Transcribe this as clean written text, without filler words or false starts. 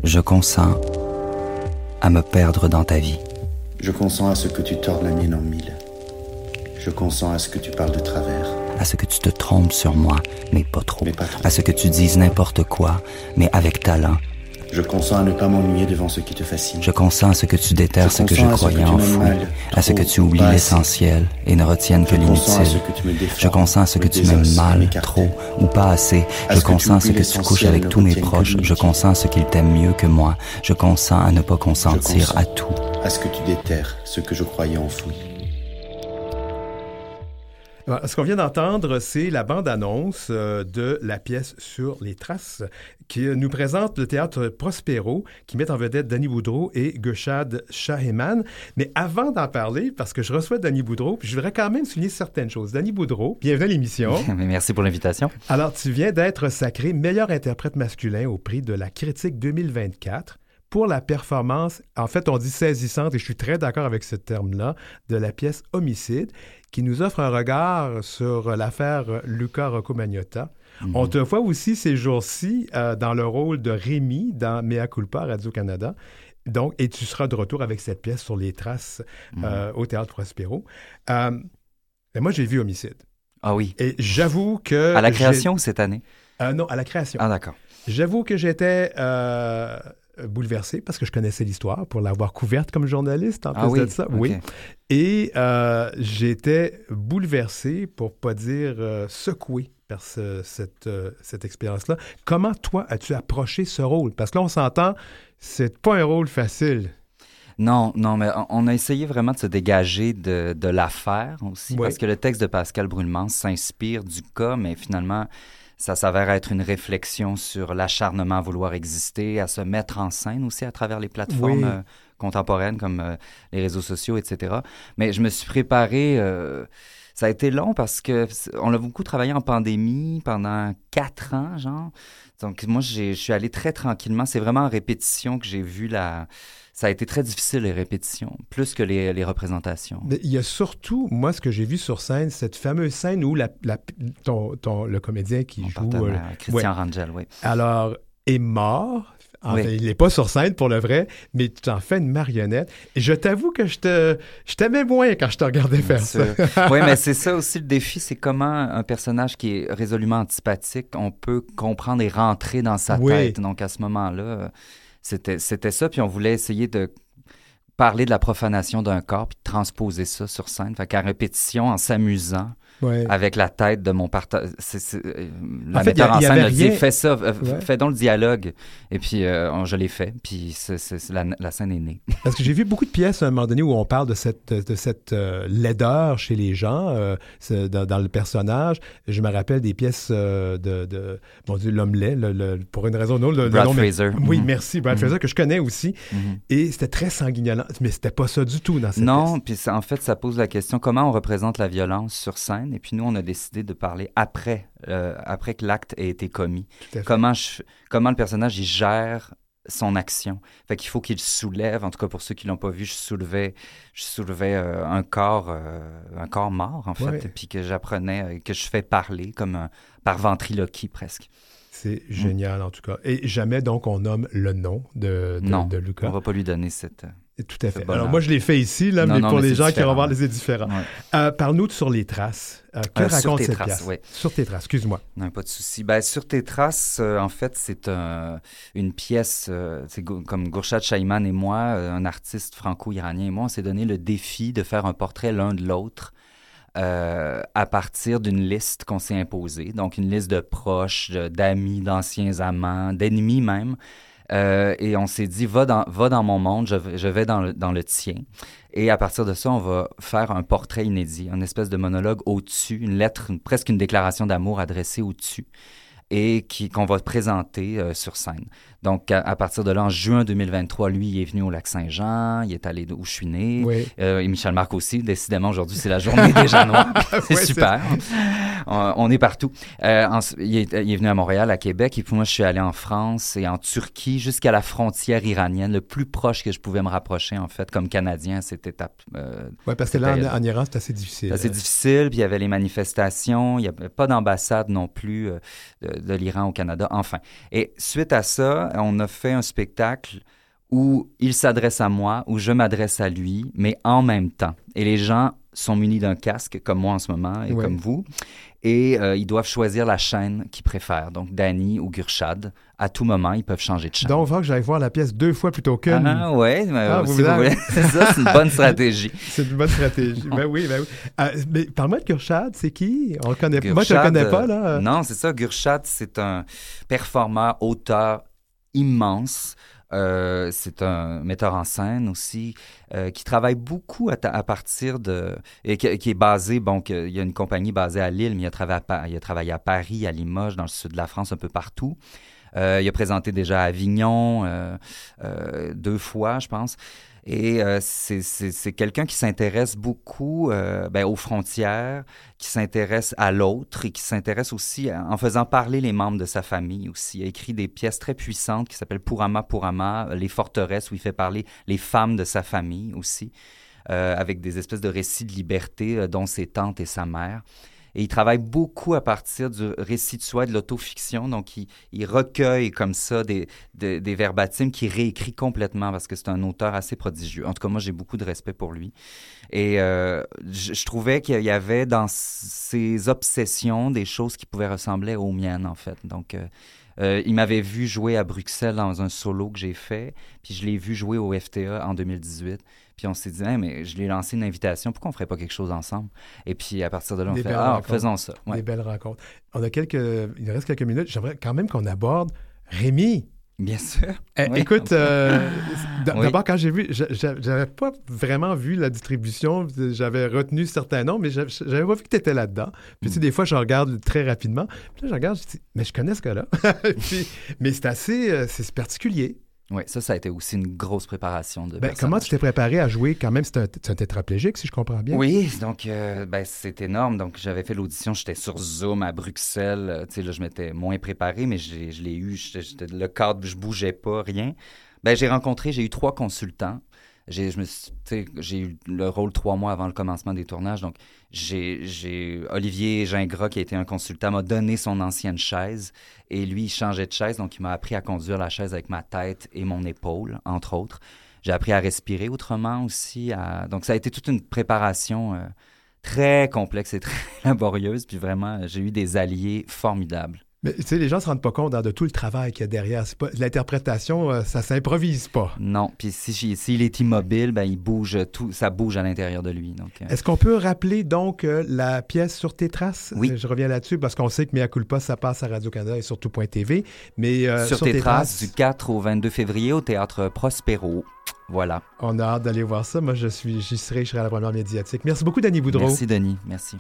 Je consens à me perdre dans ta vie. Je consens à ce que tu tordes la mienne en mille. Je consens à ce que tu parles de travers. À ce que tu te trompes sur moi, mais pas trop. Mais pas trop. À ce que tu dises n'importe quoi, mais avec talent. Je consens à ne pas m'ennuyer devant ce qui te fascine. Je consens à ce que tu déterres ce que je croyais enfoui, à ce que tu oublies l'essentiel et ne retiennes que l'inutile. Je consens à ce que tu m'aimes mal, trop ou pas assez. Je consens à ce que tu couches avec tous mes proches. Je consens à ce qu'ils t'aiment mieux que moi. Je consens à ne pas consentir à tout. À ce que tu déterres ce que je croyais enfoui. Alors, ce qu'on vient d'entendre, c'est la bande-annonce de la pièce Sur les traces qui nous présente le théâtre Prospero qui met en vedette Danny Boudreau et Gurshad Shaheman. Mais avant d'en parler, parce que je reçois Danny Boudreau, puis je voudrais quand même souligner certaines choses. Danny Boudreau, bienvenue à l'émission. Merci pour l'invitation. Alors, tu viens d'être sacré meilleur interprète masculin au prix de la Critique 2024 pour la performance, en fait, on dit saisissante, et je suis très d'accord avec ce terme-là, de la pièce Homicide, qui nous offre un regard sur l'affaire Luca Rocco Magnotta. Mm-hmm. On te voit aussi ces jours-ci dans le rôle de Rémi dans Mea Culpa, Radio-Canada. Donc, et tu seras de retour avec cette pièce Sur les traces au Théâtre Prospero. Moi, j'ai vu Homicide. Ah oui. Et j'avoue que... À la création cette année? Non, à la création. Ah, d'accord. J'avoue que j'étais... bouleversé parce que je connaissais l'histoire pour l'avoir couverte comme journaliste en plus de ça. Okay. Oui. Et j'étais bouleversé, pour pas dire secoué par cette expérience-là. Comment toi as-tu approché ce rôle? Parce que là, on s'entend, c'est pas un rôle facile. Non, mais on a essayé vraiment de se dégager de l'affaire aussi, parce que le texte de Pascal Brûlemans s'inspire du cas, mais finalement... Ça s'avère être une réflexion sur l'acharnement à vouloir exister, à se mettre en scène aussi à travers les plateformes contemporaines comme les réseaux sociaux, etc. Mais je me suis préparé... ça a été long parce qu'on a beaucoup travaillé en pandémie pendant 4 ans, genre. Donc moi, je suis allé très tranquillement. C'est vraiment en répétition que j'ai vu Ça a été très difficile, les répétitions, plus que les représentations. Mais il y a surtout, moi, ce que j'ai vu sur scène, cette fameuse scène où le comédien qui joue... Christian Rangel, oui. Alors, est mort. Enfin, il n'est pas sur scène pour le vrai, mais tu t'en fais une marionnette. Et je t'avoue que je t'aimais moins quand je te regardais faire ça. Oui, mais c'est ça aussi le défi, c'est comment un personnage qui est résolument antipathique, on peut comprendre et rentrer dans sa tête. Donc, à ce moment-là... C'était ça, puis on voulait essayer de parler de la profanation d'un corps, puis de transposer ça sur scène. Fait qu'à répétition, en s'amusant, avec la tête de mon partenaire... La metteur en scène a dit, fais ça, fais donc le dialogue. Et puis, je l'ai fait, puis la scène est née. Parce que j'ai vu beaucoup de pièces à un moment donné où on parle de cette laideur chez les gens, dans le personnage. Je me rappelle des pièces mon Dieu, L'Homme laid, pour une raison ou une autre. Brad Fraser. Oui, merci, Brad Fraser, que je connais aussi. Et c'était très sanguinolent, mais c'était pas ça du tout dans cette pièce. Non, puis en fait, ça pose la question, comment on représente la violence sur scène? Et puis nous, on a décidé de parler après que l'acte ait été commis. Comment le personnage, il gère son action. Fait qu'il faut qu'il soulève, en tout cas pour ceux qui l'ont pas vu, je soulevais un corps mort, en fait, puis que j'apprenais, que je fais parler, comme par ventriloquie presque. C'est génial, en tout cas. Et jamais, donc, on nomme le nom de Luca. On va pas lui donner cette... Tout à fait. Alors, moi, je l'ai fait ici, là, mais pour les gens qui vont voir, c'est différent. Ouais. Parle-nous de Sur les traces. Que raconte cette pièce? Sur tes traces, excuse-moi. Non, pas de souci. Sur tes traces, en fait, c'est une pièce, c'est comme Gurshad Shaheman et moi, un artiste franco-iranien et moi, on s'est donné le défi de faire un portrait l'un de l'autre à partir d'une liste qu'on s'est imposée. Donc, une liste de proches, d'amis, d'anciens amants, d'ennemis même. Et on s'est dit, va dans mon monde, je vais dans le tien. Et à partir de ça, on va faire un portrait inédit, une espèce de monologue au-dessus, une lettre, presque une déclaration d'amour adressée au-dessus et qu'on va présenter sur scène. Donc, à partir de là, en juin 2023, lui, il est venu au Lac-Saint-Jean, il est allé où je suis né. Oui. Et Michel Marc aussi. Décidément, aujourd'hui, c'est la journée des gens noirs. C'est super. On est partout. Il est venu à Montréal, à Québec, et puis moi, je suis allé en France et en Turquie, jusqu'à la frontière iranienne, le plus proche que je pouvais me rapprocher, en fait, comme Canadien, à cette étape. Oui, parce que là, en Iran, c'est assez difficile. C'est assez difficile, puis il y avait les manifestations, il n'y avait pas d'ambassade non plus de l'Iran au Canada, enfin. Et suite à ça, on a fait un spectacle où il s'adresse à moi, où je m'adresse à lui, mais en même temps. Et les gens sont munis d'un casque, comme moi en ce moment, et comme vous, et ils doivent choisir la chaîne qu'ils préfèrent. Donc, Danny ou Gurchad, à tout moment, ils peuvent changer de chaîne. Donc, il faut que j'aille voir la pièce 2 fois plutôt qu'une. Ah, oui, si vous voulez. Ça, c'est une bonne stratégie. C'est une bonne stratégie. Ben oui. Mais parle-moi de Gurchad, c'est qui? On le connaît. Moi, je ne le connais pas, là. Non, c'est ça. Gurchad, c'est un performeur, auteur immense. C'est un metteur en scène aussi qui travaille beaucoup à partir de... et qui est basé, il y a une compagnie basée à Lille, mais il a travaillé à Paris, à Limoges, dans le sud de la France, un peu partout. Il a présenté déjà à Avignon 2 fois, je pense. Et c'est quelqu'un qui s'intéresse beaucoup aux frontières, qui s'intéresse à l'autre et qui s'intéresse aussi en faisant parler les membres de sa famille aussi. Il a écrit des pièces très puissantes qui s'appellent Purama Purama, Les forteresses, où il fait parler les femmes de sa famille aussi, avec des espèces de récits de liberté, dont ses tantes et sa mère. Et il travaille beaucoup à partir du récit de soi, de l'autofiction. Donc, il recueille comme ça des verbatims qu'il réécrit complètement parce que c'est un auteur assez prodigieux. En tout cas, moi, j'ai beaucoup de respect pour lui. Et je trouvais qu'il y avait dans ses obsessions des choses qui pouvaient ressembler aux miennes, en fait. Donc, il m'avait vu jouer à Bruxelles dans un solo que j'ai fait, puis je l'ai vu jouer au FTA en 2018. Puis on s'est dit, mais je lui ai lancé une invitation, pourquoi on ne ferait pas quelque chose ensemble? Et puis à partir de là, on fait, faisons ça. Ouais. Des belles rencontres. Il reste quelques minutes. J'aimerais quand même qu'on aborde Rémi. Bien sûr. Oui. Écoute, d'abord, quand j'ai vu, j'avais pas vraiment vu la distribution. J'avais retenu certains noms, mais j'avais pas vu que tu étais là-dedans. Puis tu sais, des fois, je regarde très rapidement. Puis là, je regarde, je dis, mais je connais ce gars-là. Mais c'est assez, c'est particulier. Oui, ça a été aussi une grosse préparation de comment tu t'es préparé à jouer? Quand même, c'est un tétraplégique, si je comprends bien. Oui, donc c'est énorme. Donc, j'avais fait l'audition, j'étais sur Zoom à Bruxelles. Tu sais, là, je m'étais moins préparé, mais je l'ai eu. Le cadre, je bougeais pas, rien. J'ai eu 3 consultants. J'ai eu le rôle 3 mois avant le commencement des tournages. Donc, j'ai Olivier Gingras, qui a été un consultant, m'a donné son ancienne chaise. Et lui, il changeait de chaise. Donc, il m'a appris à conduire la chaise avec ma tête et mon épaule, entre autres. J'ai appris à respirer autrement aussi. Donc, ça a été toute une préparation très complexe et très laborieuse. Puis vraiment, j'ai eu des alliés formidables. Mais tu sais, les gens ne se rendent pas compte de tout le travail qu'il y a derrière. C'est pas, l'interprétation, ça ne s'improvise pas. Non, puis s'il est immobile, il bouge, ça bouge à l'intérieur de lui. Donc, Est-ce qu'on peut rappeler donc la pièce Sur tes traces? Oui. Je reviens là-dessus parce qu'on sait que Mea Culpa, ça passe à Radio-Canada et sur tout.tv. Mais Sur tes traces, du 4 au 22 février au Théâtre Prospero. Voilà. On a hâte d'aller voir ça. Moi, j'y serai à la première médiatique. Merci beaucoup, Danny Boudreau. Merci, Denis. Merci.